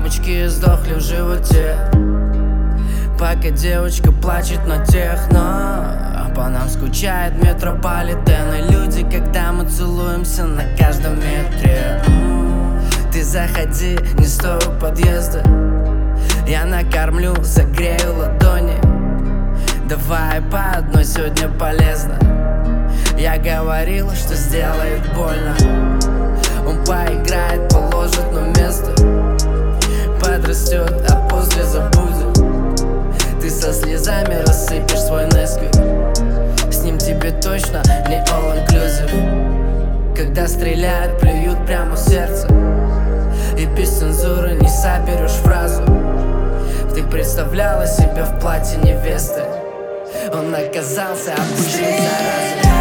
Мамочки сдохли в животе, пока девочка плачет на техно. По нам скучает метрополитен и люди, когда мы целуемся на каждом метре. Ты заходи, не стой у подъезда, я накормлю, согрею ладони. Давай по одной, сегодня полезно. Я говорила, что сделает больно. Он поиграет, положит на место, подрастет, а после забудет. Ты со слезами рассыпешь свой Несквик, с ним тебе точно не all inclusive. Когда стреляют, плюют прямо в сердце, и без цензуры не соберешь фразу. Ты представляла себя в платье невесты, он оказался обычной заразой.